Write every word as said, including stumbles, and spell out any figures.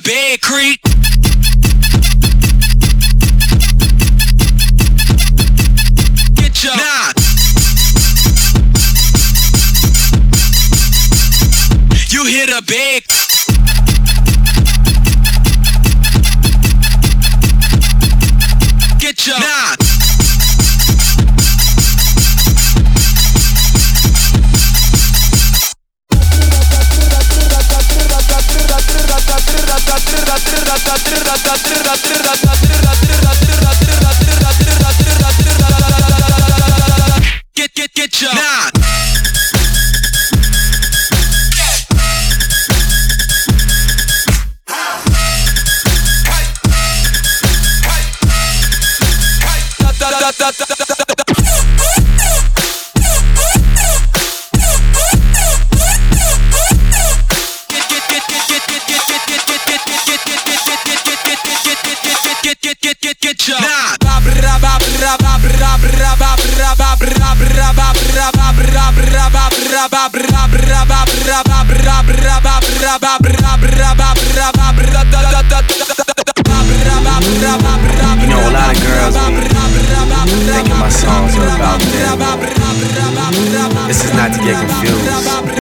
bed creep. Get your nah. You hit a bed. Get your nah. Get get get your nah. You know, a lot of girls be thinking my songs are about them. This is not to get confused.